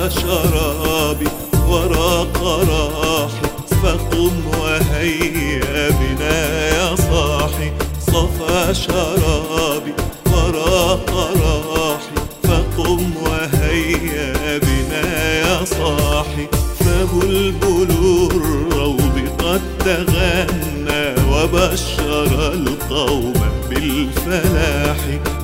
شرابي وراق راحي، فقم وهيا بنا يا صاحي. صفى شرابي وراق راحي، فقم وهيا بنا يا صاحي. فبلبل الروض قد تغنى وبشر القوم بالفلاح.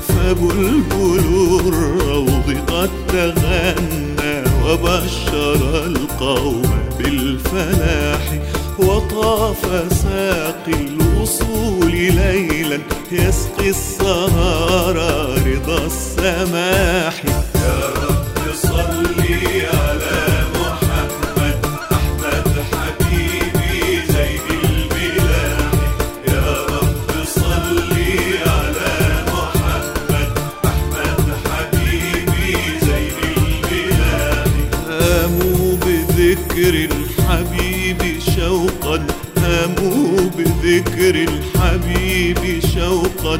فبلبل الروض قد تغنى وبشر القوم بالفلاح. وطاف ساقي الوصول ليلا يسقي السهر رضا السماح. يا رب صلي على محمد أحمد حبيبي زين البلاح. يا رب صلي على محمد أحمد حبيبي زين البلاح. هاموا بذكر الحبيب شوقا، هاموا بذكر الحبيب شوقا،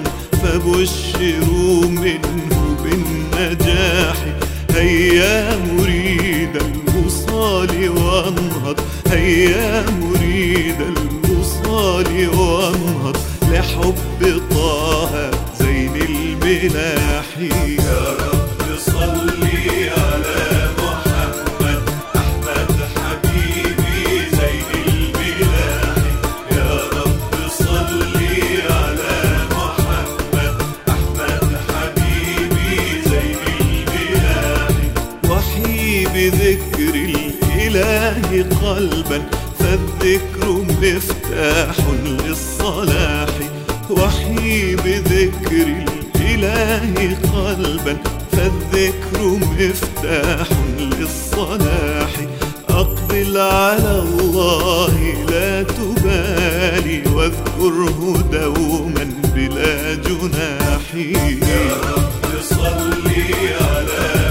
فبشروا منه بالنجاح. هيا مريد الوصال وانهض، هيا مريد الوصال وانهض لحب طه زين الملاح. يا رب صلي على محمد أحمد حبيبي زين البلاح. يا رب صلي على محمد أحمد حبيبي زين البلاح. وحي بذكر الإله قلبا، فالذكر مفتاح للصلاح. وحي بذكر الإله قلبا، فالذكر مفتاح للصلاح. أقبل على الله لا تبالي، واذكره دوما بلا جناح. يا رب صلي على